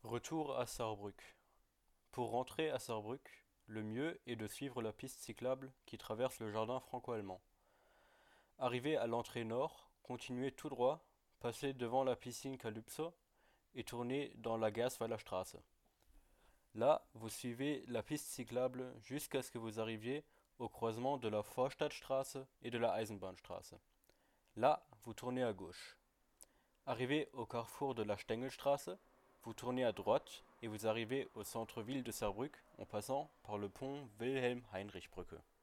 Retour à Sarrebruck. Pour rentrer à Sarrebruck, le mieux est de suivre la piste cyclable qui traverse le jardin franco-allemand. Arrivé à l'entrée nord, continuez tout droit, passez devant la piscine Calypso et tournez dans la Gaswallerstraße. Là, vous suivez la piste cyclable jusqu'à ce que vous arriviez au croisement de la Vorstadtstraße et de la Eisenbahnstraße. Là, vous tournez à gauche. Arrivé au carrefour de la Stengelstraße, vous tournez à droite et vous arrivez au centre-ville de Saarbrück en passant par le pont Wilhelm-Heinrich-Brücke.